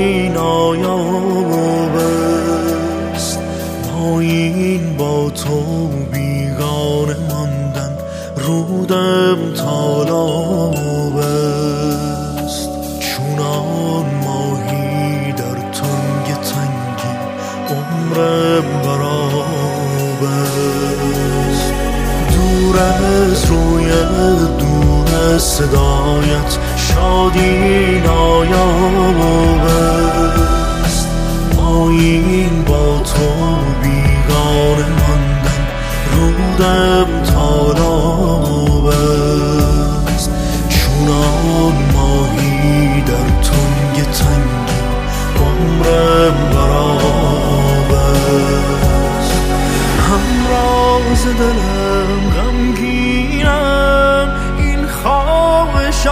نایاب است. پایین با تو بیگانه ماندن رودم تالاب است. چونان ماهی در تنگ تنگی عمرم براب است. دور از رویت، دور از صدایت، شادی نایاب است. پایین با تو بیگانه ماندن رودم تالاب است. چونان ماهی در تنگ تنگی عمرم براب است. همراز دلم غمگینم، این خواهش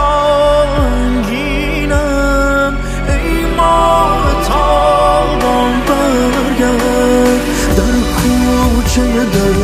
آهنگینم. ای ماه تابان برگرد، در کوچه دل